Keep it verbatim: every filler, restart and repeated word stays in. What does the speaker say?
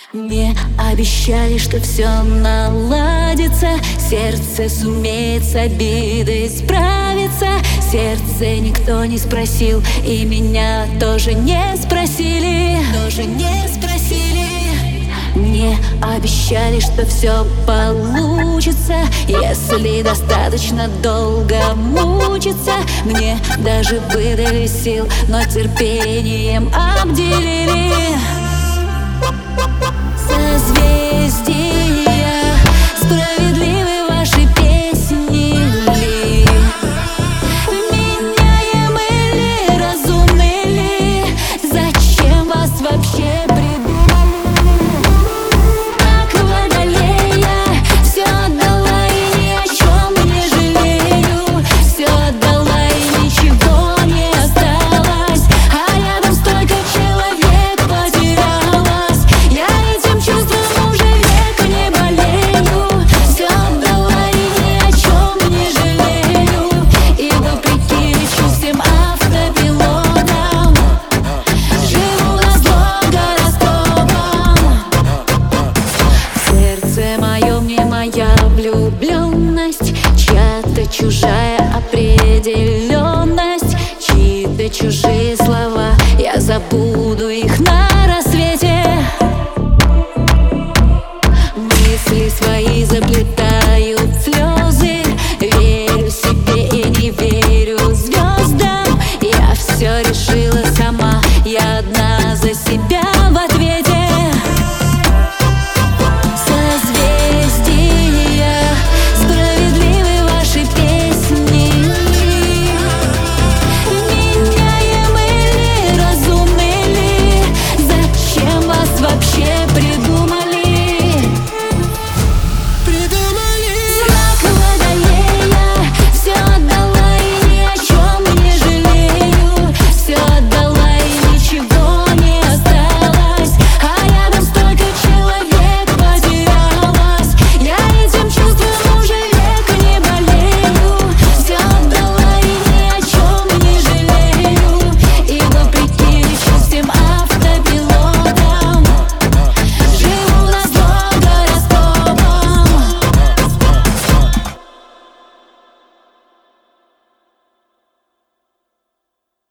Мне обещали, что все наладится, сердце сумеет с обидой справиться. Сердце никто не спросил, и меня тоже не спросили, тоже не спросили. Мне обещали, что все получится, если достаточно долго мучиться. Мне даже выдали сил, но терпением обделили. Созвездия, справедливы ваши песни ли? Вменяемы ли, разумны ли? Зачем вас вообще придумали? Как водолея, все отдала и ни о чем не жалею. Все отдала и ничего не осталось, а рядом столько человек потерялось. Я этим чувством уже века не болею. Все отдала и ни о чем не жалею. И вопреки лечу всем автопилотам, живу назло гороскопам. В сердце моем не моя влюбленность, чья-то чужая определенность, чьи-то чужие слова я забуду.